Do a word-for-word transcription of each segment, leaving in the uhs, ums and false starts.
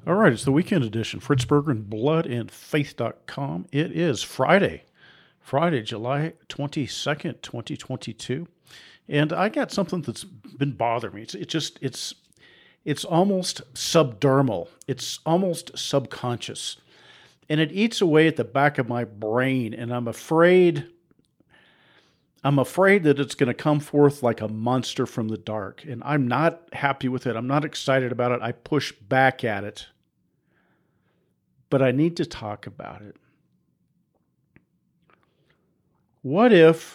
All right, it's the weekend edition. Fritz Berger and blood and faith dot com. It is Friday, Friday, July twenty-second, twenty twenty-two. And I got something that's been bothering me. It's it just it's it's almost subdermal. It's almost subconscious. And it eats away at the back of my brain, and I'm afraid I'm afraid that it's going to come forth like a monster from the dark. And I'm not happy with it. I'm not excited about it. I push back at it. But I need to talk about it. What if,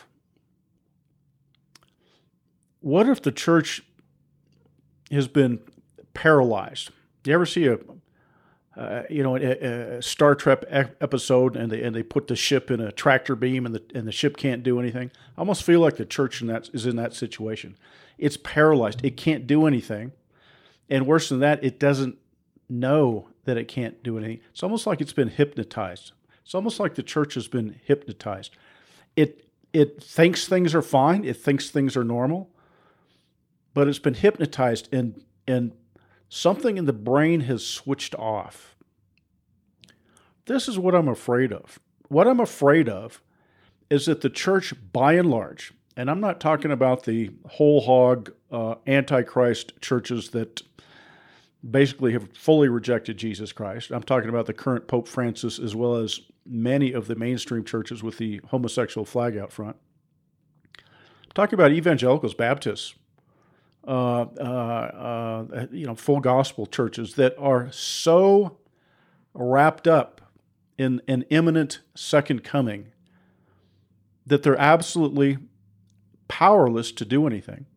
what if the church has been paralyzed? You ever see a, uh, you know, a, a Star Trek episode, and they and they put the ship in a tractor beam, and the and the ship can't do anything? I almost feel like the church in that is in that situation. It's paralyzed. It can't do anything, and worse than that, it doesn't know that it can't do anything. It's almost like it's been hypnotized. It's almost like the church has been hypnotized. It it thinks things are fine. It thinks things are normal, but it's been hypnotized, and and something in the brain has switched off. This is what I'm afraid of. What I'm afraid of is that the church, by and large, and I'm not talking about the whole hog uh, antichrist churches that basically have fully rejected Jesus Christ. I'm talking about the current Pope Francis, as well as many of the mainstream churches with the homosexual flag out front. I'm talking about evangelicals, Baptists, uh, uh, uh, you know, full gospel churches that are so wrapped up in an imminent second coming that they're absolutely powerless to do anything.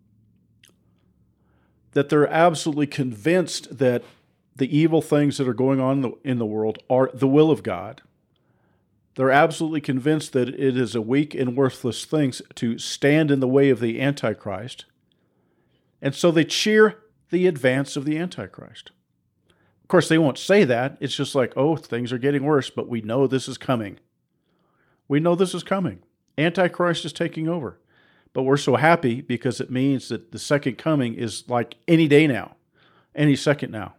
That they're absolutely convinced that the evil things that are going on in the, in the world are the will of God. They're absolutely convinced that it is a weak and worthless thing to stand in the way of the Antichrist. And so they cheer the advance of the Antichrist. Of course, they won't say that. It's just like, oh, things are getting worse, but we know this is coming. We know this is coming. Antichrist is taking over. But we're so happy because it means that the second coming is like any day now, any second now.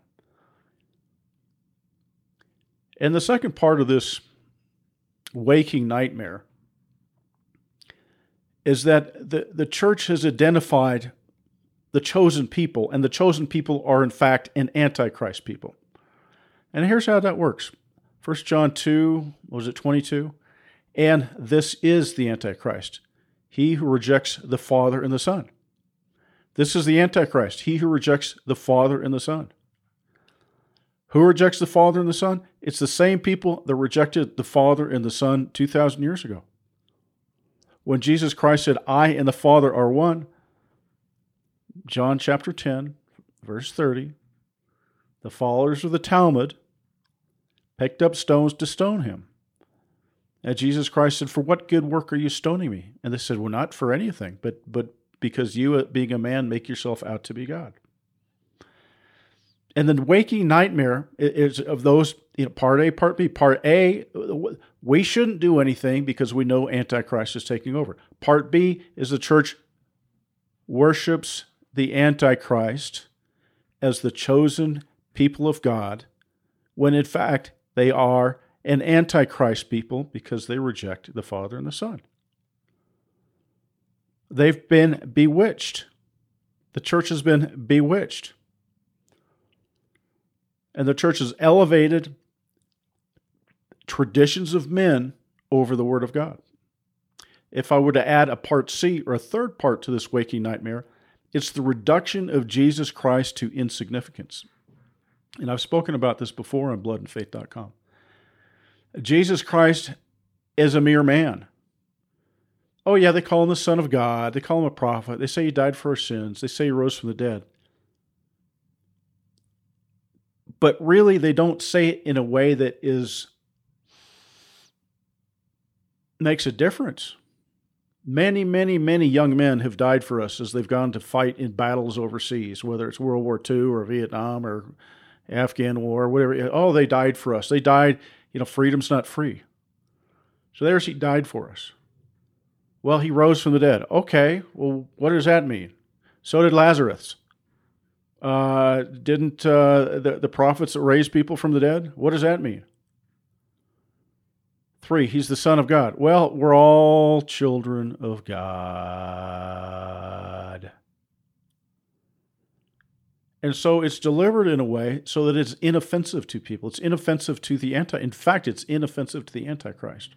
And the second part of this waking nightmare is that the, the church has identified the chosen people, and the chosen people are in fact an antichrist people. And here's how that works. First John two, what was it, twenty-two? And this is the Antichrist, he who rejects the Father and the Son. This is the Antichrist, he who rejects the Father and the Son. Who rejects the Father and the Son? It's the same people that rejected the Father and the Son two thousand years ago. When Jesus Christ said, I and the Father are one, John chapter ten, verse thirty, the followers of the Talmud picked up stones to stone him. And Jesus Christ said, for what good work are you stoning me? And they said, well, not for anything, but but because you, being a man, make yourself out to be God. And the waking nightmare is of those, you know, part A, part B. Part A, we shouldn't do anything because we know Antichrist is taking over. Part B is the church worships the Antichrist as the chosen people of God, when in fact they are an Antichrist people because they reject the Father and the Son. They've been bewitched. The church has been bewitched. And the church has elevated traditions of men over the Word of God. If I were to add a part C or a third part to this waking nightmare, it's the reduction of Jesus Christ to insignificance. And I've spoken about this before on blood and faith dot com. Jesus Christ is a mere man. Oh yeah, they call him the Son of God. They call him a prophet. They say he died for our sins. They say he rose from the dead. But really, they don't say it in a way that is makes a difference. Many, many, many young men have died for us as they've gone to fight in battles overseas, whether it's World War Two or Vietnam or Afghan War, whatever. Oh, they died for us. They died, you know, freedom's not free. So there's he died for us. Well, he rose from the dead. Okay, well, what does that mean? So did Lazarus. Uh, didn't uh, the, the prophets raise people from the dead? What does that mean? Three, he's the Son of God. Well, we're all children of God. And so it's delivered in a way so that it's inoffensive to people. It's inoffensive to the anti. In fact, it's inoffensive to the Antichrist.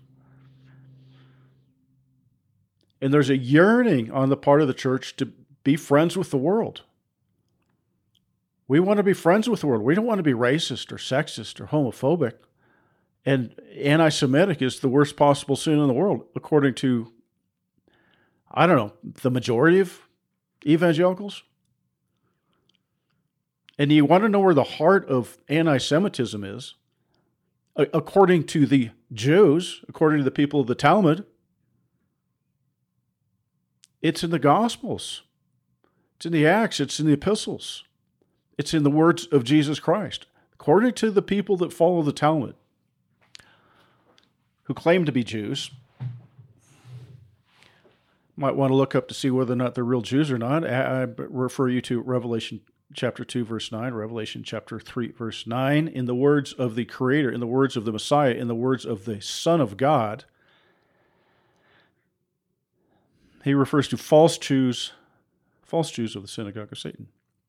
And there's a yearning on the part of the church to be friends with the world. We want to be friends with the world. We don't want to be racist or sexist or homophobic. And anti-Semitic is the worst possible sin in the world, according to, I don't know, the majority of evangelicals. And you want to know where the heart of anti-Semitism is? According to the Jews, according to the people of the Talmud, it's in the Gospels. It's in the Acts. It's in the Epistles. It's in the words of Jesus Christ. According to the people that follow the Talmud, who claim to be Jews, might want to look up to see whether or not they're real Jews or not. I refer you to Revelation chapter two, verse nine, Revelation chapter three, verse nine. In the words of the Creator, in the words of the Messiah, in the words of the Son of God, he refers to false Jews, false Jews of the synagogue of Satan.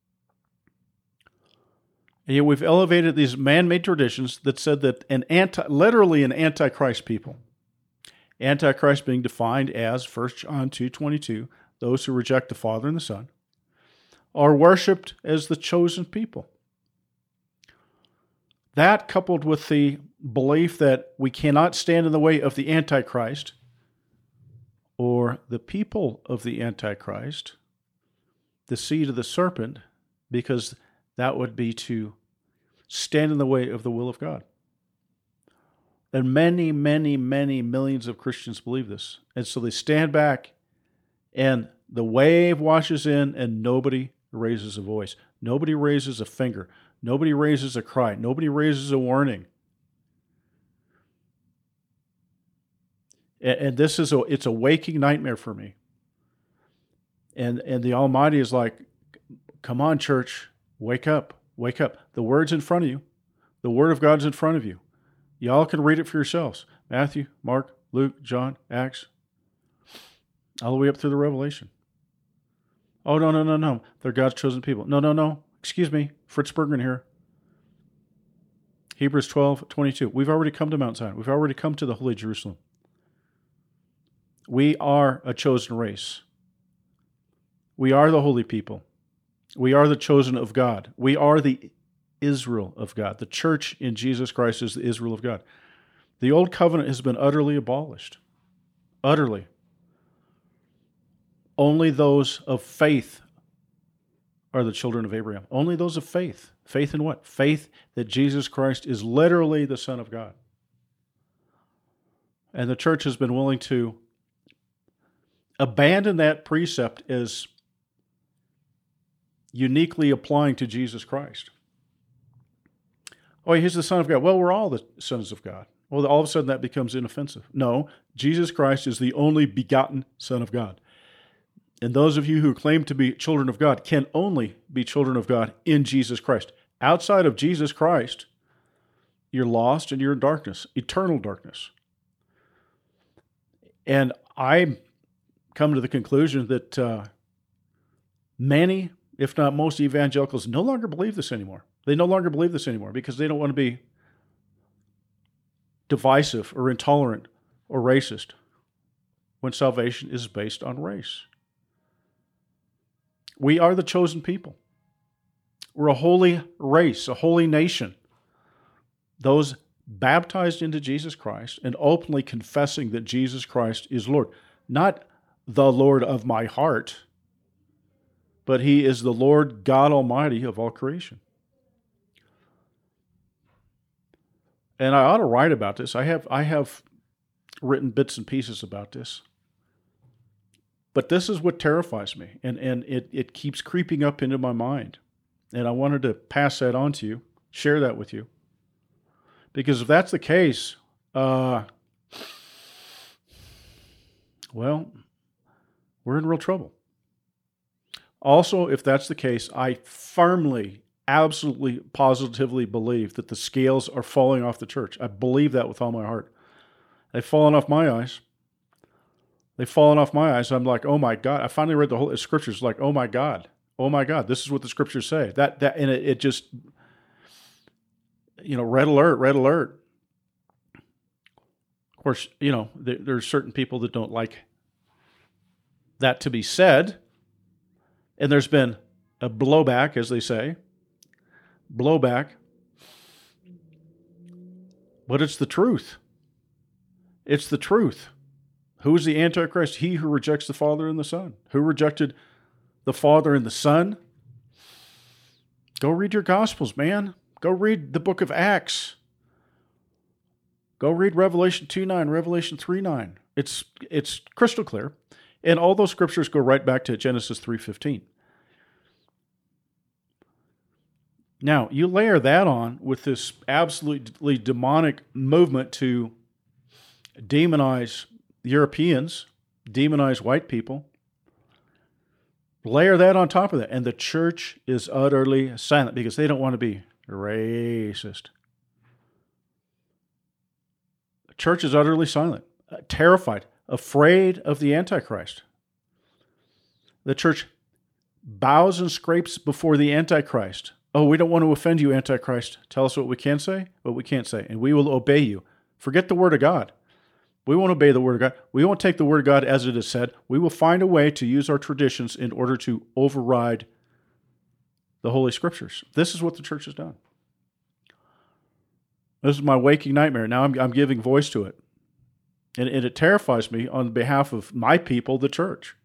And yet we've elevated these man-made traditions that said that an anti, literally an antichrist people, Antichrist being defined as First John two twenty-two, those who reject the Father and the Son, are worshipped as the chosen people. That, coupled with the belief that we cannot stand in the way of the Antichrist or the people of the Antichrist, the seed of the serpent, because that would be to stand in the way of the will of God. And many, many, many millions of Christians believe this. And so they stand back and the wave washes in and nobody raises a voice. Nobody raises a finger. Nobody raises a cry. Nobody raises a warning. And, and this is a, it's a waking nightmare for me. And, and the Almighty is like, come on, church, wake up, wake up. The Word's in front of you. The Word of God's in front of you. Y'all can read it for yourselves. Matthew, Mark, Luke, John, Acts, all the way up through the Revelation. Oh, no, no, no, no. They're God's chosen people. No, no, no. Excuse me. Fritz Bergman here. Hebrews twelve twenty-two. We've already come to Mount Zion. We've already come to the Holy Jerusalem. We are a chosen race. We are the holy people. We are the chosen of God. We are the Israel of God. The church in Jesus Christ is the Israel of God. The old covenant has been utterly abolished. Utterly. Only those of faith are the children of Abraham. Only those of faith. Faith in what? Faith that Jesus Christ is literally the Son of God. And the church has been willing to abandon that precept as uniquely applying to Jesus Christ. Oh, he's the Son of God. Well, we're all the sons of God. Well, all of a sudden that becomes inoffensive. No, Jesus Christ is the only begotten Son of God. And those of you who claim to be children of God can only be children of God in Jesus Christ. Outside of Jesus Christ, you're lost and you're in darkness, eternal darkness. And I come to the conclusion that uh, many, if not most evangelicals, no longer believe this anymore. They no longer believe this anymore because they don't want to be divisive or intolerant or racist when salvation is based on race. We are the chosen people. We're a holy race, a holy nation. Those baptized into Jesus Christ and openly confessing that Jesus Christ is Lord. Not the Lord of my heart, but He is the Lord God Almighty of all creation. And I ought to write about this. I have I have written bits and pieces about this. But this is what terrifies me, and, and it, it keeps creeping up into my mind. And I wanted to pass that on to you, share that with you. Because if that's the case, uh, well, we're in real trouble. Also, if that's the case, I firmly, absolutely, positively believe that the scales are falling off the church. I believe that with all my heart. They've fallen off my eyes. They've fallen off my eyes. I'm like, oh my God. I finally read the whole scriptures, like, oh my God. Oh my God. This is what the scriptures say. That, that, and it, it just, you know, red alert, red alert. Of course, you know, there, there's certain people that don't like that to be said. And there's been a blowback, as they say. Blowback. But it's the truth. It's the truth. Who is the Antichrist? He who rejects the Father and the Son. Who rejected the Father and the Son? Go read your Gospels, man. Go read the book of Acts. Go read Revelation two nine, Revelation three nine. It's it's crystal clear. And all those scriptures go right back to Genesis three fifteen. Now, you layer that on with this absolutely demonic movement to demonize Europeans, demonize white people. Layer that on top of that, and the church is utterly silent because they don't want to be racist. The church is utterly silent, uh, terrified, afraid of the Antichrist. The church bows and scrapes before the Antichrist. Oh, we don't want to offend you, Antichrist. Tell us what we can say, what we can't say, and we will obey you. Forget the word of God. We won't obey the word of God. We won't take the word of God as it is said. We will find a way to use our traditions in order to override the Holy Scriptures. This is what the church has done. This is my waking nightmare. Now I'm, I'm giving voice to it. And, and it terrifies me on behalf of my people, the church.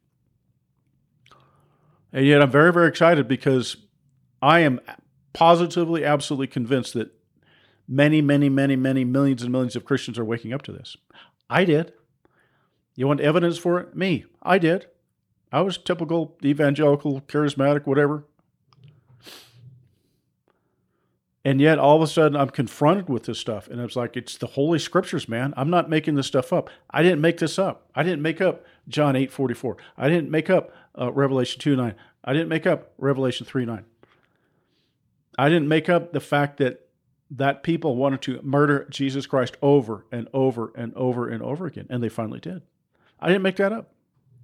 And yet I'm very, very excited because I am positively, absolutely convinced that many, many, many, many millions and millions of Christians are waking up to this. I did. You want evidence for it? Me. I did. I was typical evangelical, charismatic, whatever. And yet, all of a sudden, I'm confronted with this stuff. And it's like, it's the Holy Scriptures, man. I'm not making this stuff up. I didn't make this up. I didn't make up John eight forty-four. I didn't make up uh, Revelation two nine. I didn't make up Revelation three nine. I didn't make up the fact that that people wanted to murder Jesus Christ over and over and over and over again. And they finally did. I didn't make that up.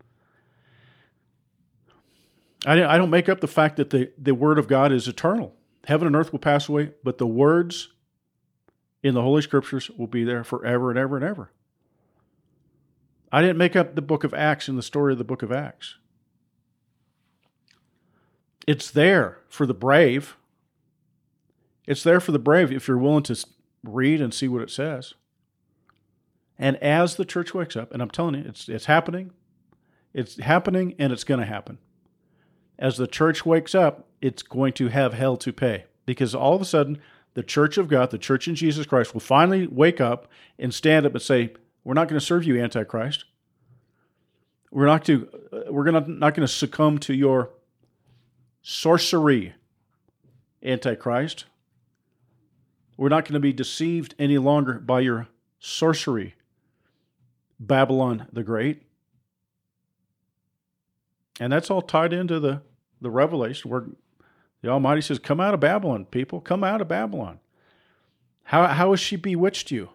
I, didn't, I don't make up the fact that the, the Word of God is eternal. Heaven and earth will pass away, but the words in the Holy Scriptures will be there forever and ever and ever. I didn't make up the book of Acts and the story of the book of Acts. It's there for the brave. It's there for the brave if you're willing to read and see what it says. And as the church wakes up, and I'm telling you, it's it's happening. It's happening and it's going to happen. As the church wakes up, it's going to have hell to pay. Because all of a sudden, the church of God, the church in Jesus Christ, will finally wake up and stand up and say, we're not going to serve you, Antichrist. We're not to, we're gonna, not going to succumb to your sorcery, Antichrist. We're not going to be deceived any longer by your sorcery, Babylon the Great. And that's all tied into the, the Revelation where the Almighty says, come out of Babylon, people. Come out of Babylon. How, how has she bewitched you?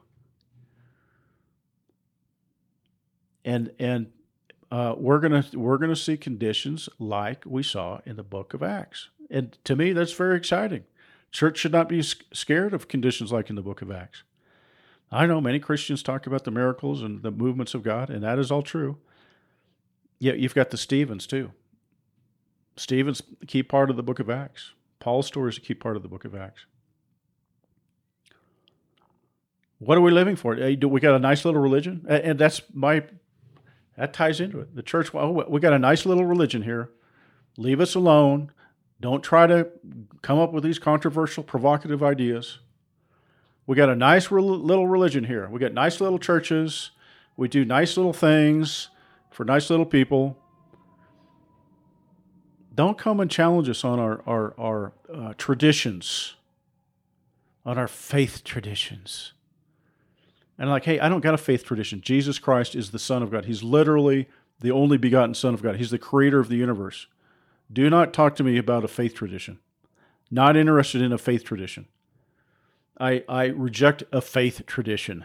And and uh, we're gonna we're gonna see conditions like we saw in the book of Acts. And to me, that's very exciting. Church should not be scared of conditions like in the book of Acts. I know many Christians talk about the miracles and the movements of God, and that is all true. Yet you've got the Stephens too. Stephen's a key part of the book of Acts. Paul's story is a key part of the book of Acts. What are we living for? We got a nice little religion, and that's my that ties into it. The church, well, we got a nice little religion here. Leave us alone. Don't try to come up with these controversial, provocative ideas. We got a nice little religion here. We got nice little churches. We do nice little things for nice little people. Don't come and challenge us on our our, our uh, traditions, on our faith traditions. And like, hey, I don't got a faith tradition. Jesus Christ is the Son of God. He's literally the only begotten Son of God. He's the creator of the universe. Do not talk to me about a faith tradition. Not interested in a faith tradition. I, I reject a faith tradition.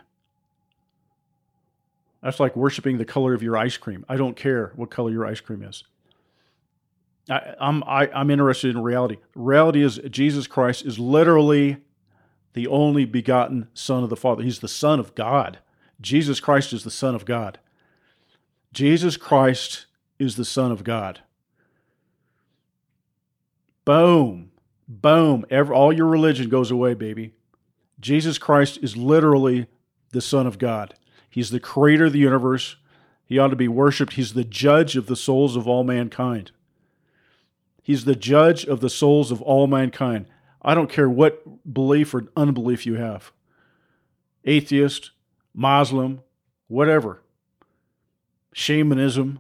That's like worshiping the color of your ice cream. I don't care what color your ice cream is. I, I'm I, I'm interested in reality. Reality is Jesus Christ is literally the only begotten Son of the Father. He's the Son of God. Jesus Christ is the Son of God. Jesus Christ is the Son of God. Boom. Boom. Every, all your religion goes away, baby. Jesus Christ is literally the Son of God. He's the creator of the universe. He ought to be worshiped. He's the judge of the souls of all mankind. He's the judge of the souls of all mankind. I don't care what belief or unbelief you have. Atheist, Muslim, whatever. Shamanism.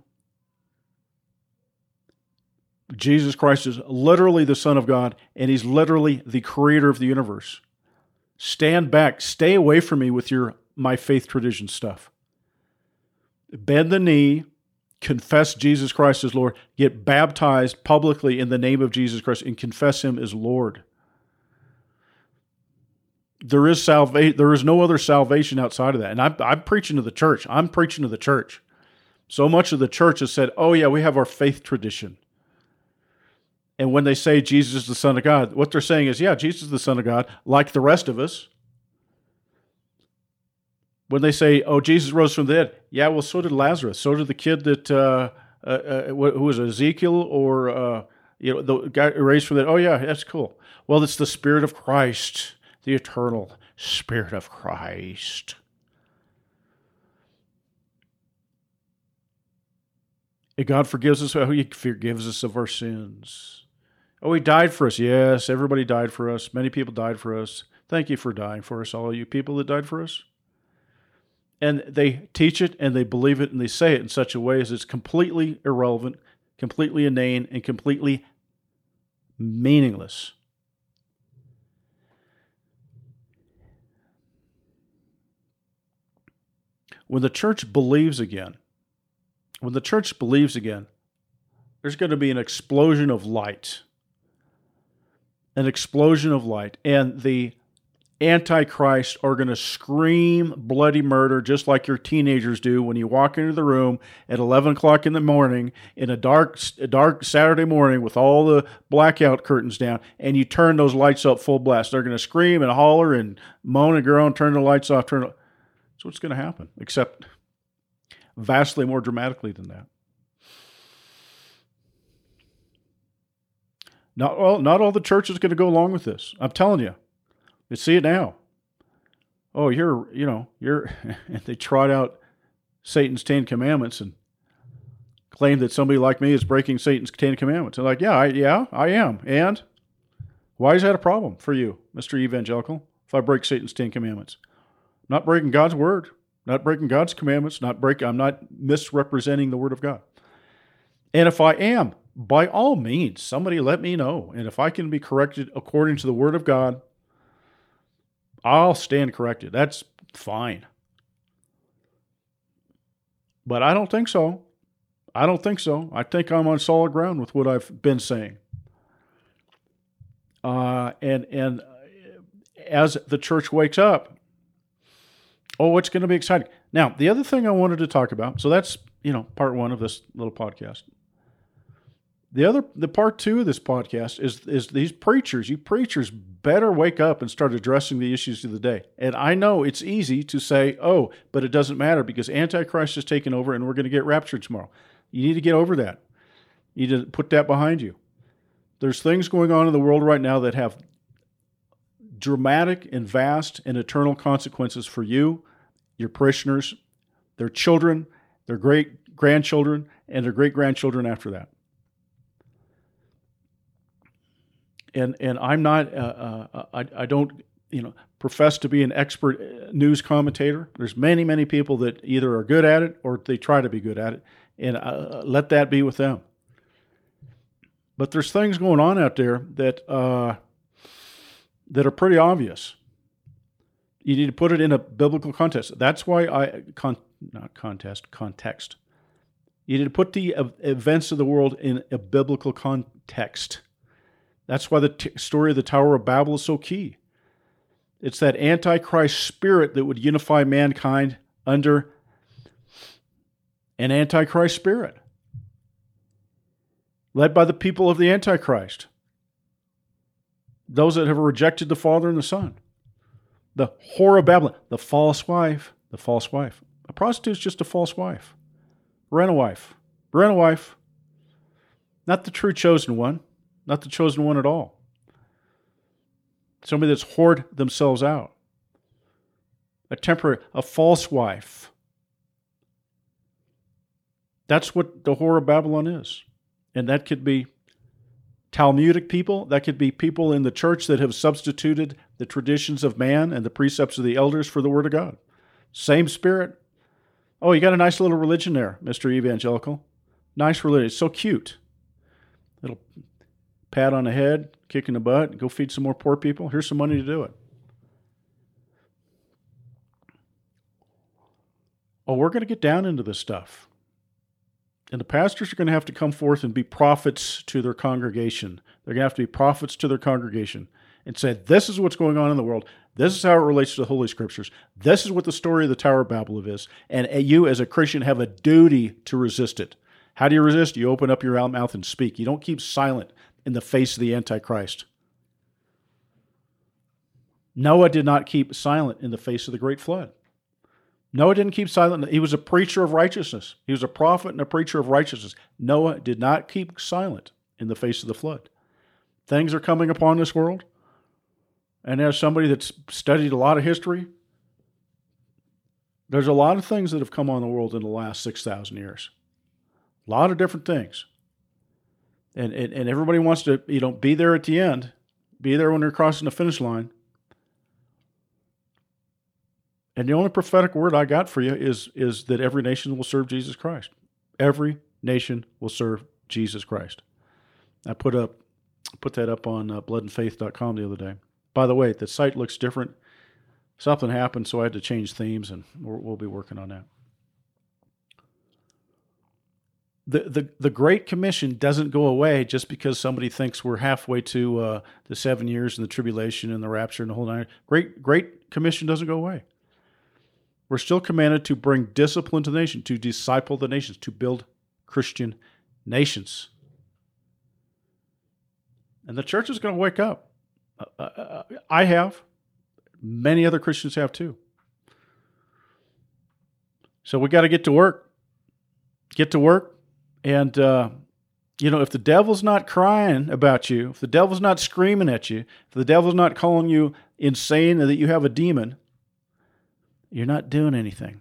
Jesus Christ is literally the Son of God, and He's literally the creator of the universe. Stand back. Stay away from me with your my faith tradition stuff. Bend the knee. Confess Jesus Christ as Lord. Get baptized publicly in the name of Jesus Christ and confess Him as Lord. There is salvation. There is no other salvation outside of that. And I'm, I'm preaching to the church. I'm preaching to the church. So much of the church has said, oh yeah, we have our faith tradition. And when they say Jesus is the Son of God, what they're saying is, yeah, Jesus is the Son of God, like the rest of us. When they say, oh, Jesus rose from the dead, yeah, well, so did Lazarus. So did the kid that, uh, uh, uh, who was Ezekiel or, uh, you know, the guy raised from the dead. Oh yeah, that's cool. Well, it's the Spirit of Christ, the eternal Spirit of Christ. And God forgives us. Oh, He forgives us of our sins. Oh, He died for us. Yes, everybody died for us. Many people died for us. Thank you for dying for us, all you people that died for us. And they teach it and they believe it and they say it in such a way as it's completely irrelevant, completely inane, and completely meaningless. When the church believes again, when the church believes again, there's going to be an explosion of light. An explosion of light. And the Antichrist are going to scream bloody murder just like your teenagers do when you walk into the room at eleven o'clock in the morning in a dark, a dark Saturday morning with all the blackout curtains down, and you turn those lights up full blast. They're going to scream and holler and moan and groan, turn the lights off, turn it. That's what's going to happen, except vastly more dramatically than that. Not all, not all the church is going to go along with this. I'm telling you. You see it now. Oh, you're, you know, you're, and they trot out Satan's Ten Commandments and claim that somebody like me is breaking Satan's Ten Commandments. They're like, yeah, I, yeah, I am. And why is that a problem for you, Mister Evangelical, if I break Satan's Ten Commandments? Not breaking God's word, not breaking God's commandments, not break, I'm not misrepresenting the word of God. And if I am, by all means, somebody let me know. And if I can be corrected according to the word of God, I'll stand corrected. That's fine. But I don't think so. I don't think so. I think I'm on solid ground with what I've been saying. Uh, and and as the church wakes up, oh, it's going to be exciting. Now, the other thing I wanted to talk about, so that's, you know, part one of this little podcast. The other, the part two of this podcast is is these preachers. You preachers better wake up and start addressing the issues of the day. And I know it's easy to say, oh, but it doesn't matter because Antichrist has taken over and we're going to get raptured tomorrow. You need to get over that. You need to put that behind you. There's things going on in the world right now that have dramatic and vast and eternal consequences for you, your parishioners, their children, their great-grandchildren, and their great-grandchildren after that. And and I'm not, uh, uh, I, I don't, you know, profess to be an expert news commentator. There's many, many people that either are good at it or they try to be good at it, and uh, let that be with them. But there's things going on out there that uh, that are pretty obvious. You need to put it in a biblical context. That's why I, con, not contest, context. You need to put the events of the world in a biblical con, context. That's why the t- story of the Tower of Babel is so key. It's that Antichrist spirit that would unify mankind under an Antichrist spirit, led by the people of the Antichrist, those that have rejected the Father and the Son. The whore of Babylon, the false wife, the false wife. A prostitute is just a false wife. Rent-a-wife. Rent-a-wife. Not the true chosen one. Not the chosen one at all. Somebody that's whored themselves out. A temporary, a false wife. That's what the whore of Babylon is. And that could be Talmudic people. That could be people in the church that have substituted the traditions of man and the precepts of the elders for the Word of God. Same spirit. Oh, you got a nice little religion there, Mister Evangelical. Nice religion. It's so cute. Little pat on the head, kick in the butt, go feed some more poor people. Here's some money to do it. Oh, we're going to get down into this stuff. And the pastors are going to have to come forth and be prophets to their congregation. They're going to have to be prophets to their congregation and say, this is what's going on in the world. This is how it relates to the Holy Scriptures. This is what the story of the Tower of Babel is. And you, as a Christian, have a duty to resist it. How do you resist? You open up your mouth and speak. You don't keep silent in the face of the Antichrist. Noah did not keep silent in the face of the great flood. Noah didn't keep silent. He was a preacher of righteousness. He was a prophet and a preacher of righteousness. Noah did not keep silent in the face of the flood. Things are coming upon this world. And as somebody that's studied a lot of history, there's a lot of things that have come on the world in the last six thousand years. A lot of different things. And, and and everybody wants to, you know, be there at the end, be there when they're crossing the finish line. And the only prophetic word I got for you is, is that every nation will serve Jesus Christ. Every nation will serve Jesus Christ. I put up put that up on uh, blood and faith dot com the other day. By the way, the site looks different. Something happened, so I had to change themes, and we'll, we'll be working on that. The, the the Great Commission doesn't go away just because somebody thinks we're halfway to uh, the seven years and the tribulation and the rapture and the whole nine. Great Great Commission doesn't go away. We're still commanded to bring discipline to the nation, to disciple the nations, to build Christian nations. And the church is going to wake up. Uh, uh, I have. Many other Christians have too. So we got to get to work. Get to work. And, uh, you know, if the devil's not crying about you, if the devil's not screaming at you, if the devil's not calling you insane and that you have a demon, you're not doing anything.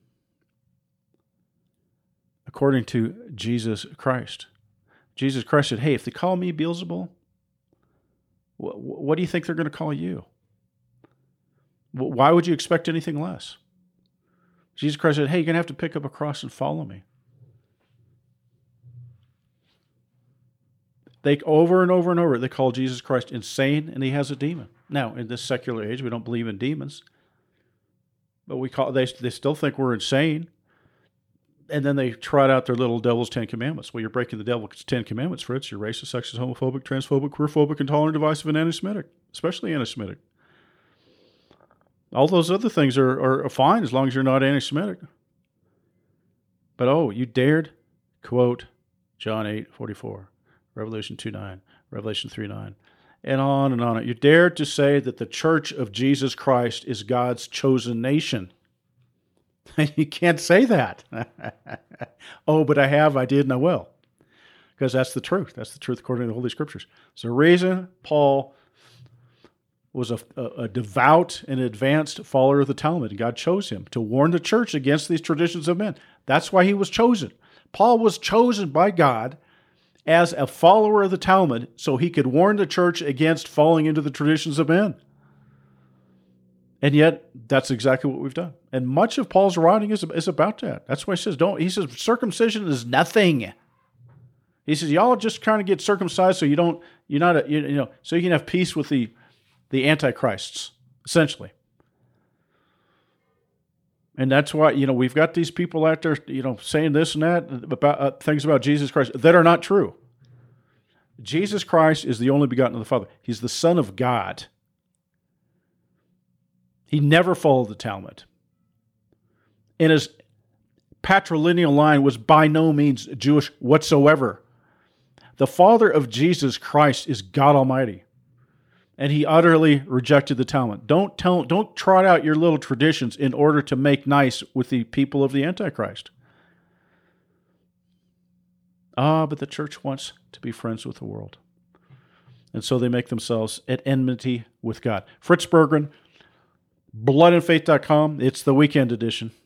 According to Jesus Christ. Jesus Christ said, hey, if they call me Beelzebul, wh- what do you think they're going to call you? Why would you expect anything less? Jesus Christ said, hey, you're going to have to pick up a cross and follow me. They over and over and over, they call Jesus Christ insane, and he has a demon. Now, in this secular age, we don't believe in demons. But we call they they still think we're insane. And then they trot out their little devil's Ten Commandments. Well, you're breaking the devil's Ten Commandments, Fritz. You're racist, sexist, homophobic, transphobic, queerphobic, intolerant, divisive, and anti-Semitic, especially anti-Semitic. All those other things are, are, are fine as long as you're not anti-Semitic. But oh, you dared quote John eight forty-four, Revelation two nine, Revelation three nine, and on and on. You dared to say that the Church of Jesus Christ is God's chosen nation. You can't say that. Oh, but I have, I did, and I will. Because that's the truth. That's the truth according to the Holy Scriptures. So the reason Paul was a, a, a devout and advanced follower of the Talmud, and God chose him to warn the church against these traditions of men. That's why he was chosen. Paul was chosen by God as a follower of the Talmud so he could warn the church against falling into the traditions of men. And yet, that's exactly what we've done. And much of Paul's writing is, is about that. That's why he says, don't, he says, circumcision is nothing. He says, y'all just kind of get circumcised so you don't, you're not, a, you, you know, so you can have peace with the, the antichrists, essentially. And that's why, you know, we've got these people out there, you know, saying this and that about uh, things about Jesus Christ that are not true. Jesus Christ is the only begotten of the Father. He's the Son of God. He never followed the Talmud. And his patrilineal line was by no means Jewish whatsoever. The Father of Jesus Christ is God Almighty. And he utterly rejected the Talmud. Don't tell, don't trot out your little traditions in order to make nice with the people of the Antichrist. Ah, but the church wants to be friends with the world. And so they make themselves at enmity with God. Fritz Berggren, blood and faith dot com. It's the weekend edition.